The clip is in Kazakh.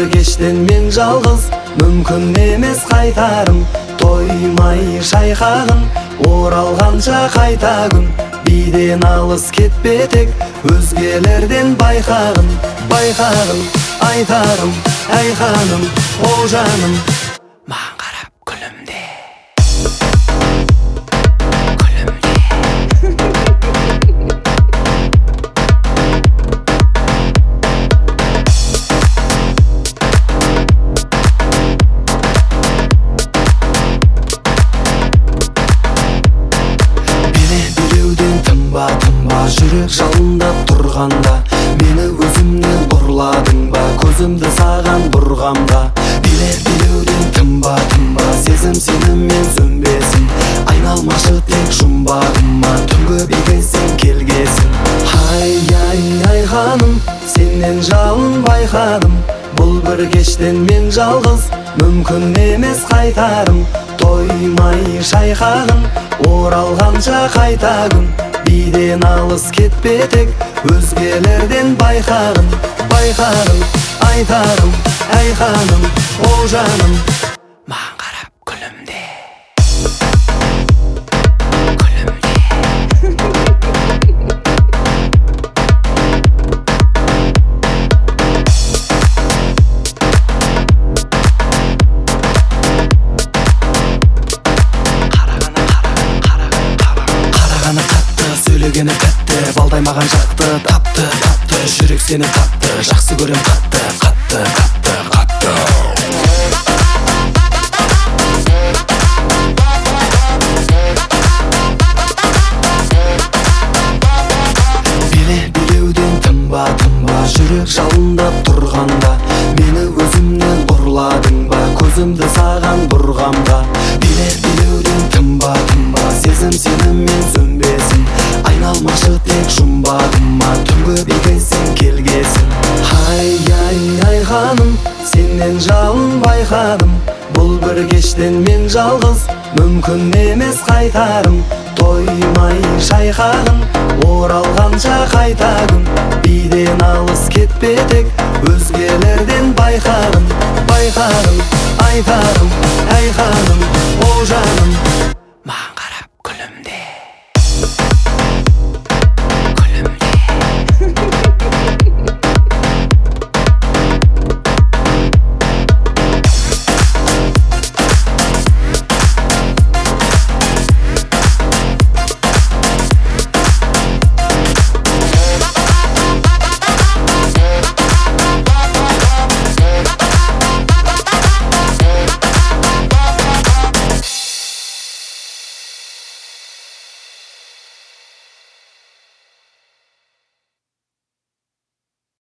bir kештен мен жалғыз, мүмкін емес қайтарым. Тоймай шайқағын, оралғанша қайта күн. Биден алыс кетпе тек, өзгелерден байқағын. Байқағын, айтарым, әй ханым, о жаным. Маған қарап күлімде. Тынба жүрек жалындап тұрғанда, мені өзімнен ұрладың ба, көзімді саған бұрғанда. Билеуден тынба, сезім сенімен сөнбесін, айналмашы тек жұмбағыма, түнгі бекесен келгесін. Ай ханым, сенен жалын байқадым, бұл бір кештен мен жалғыз, мүмкін емес қайтарым. Тоймай шайқағын, оралғанша қайта күн. Биден алыс кетпе тек, өзгелерден байқағын. Байқағын, айтарым, әй ханым, о жаным. Маған қарап күлімде. Сөйлегені тәтті, балдай маған жақты, тапты, жүрек сені тапты, жақсы көрем қатты. Билеуден тынба, жүрек жалындап тұрғанда, мені өзімнен ұрладың ба, көзімді саған бұрғанда. Билеуден тынба, сезім сенімен сөнбесін, айналмашы тек жұмбағыма, түнгі бекесен келгесін. Ай ханым, сенен жалын байқадым, бұл бір кештен мен жалғыз, мүмкін емес қайтарым. Тоймай шайқағын, оралғанша қайта күн. Биден алыс кетпе тек, өзгелерден байқағын. Байқағын, айтарым, әй ханым, о жаным.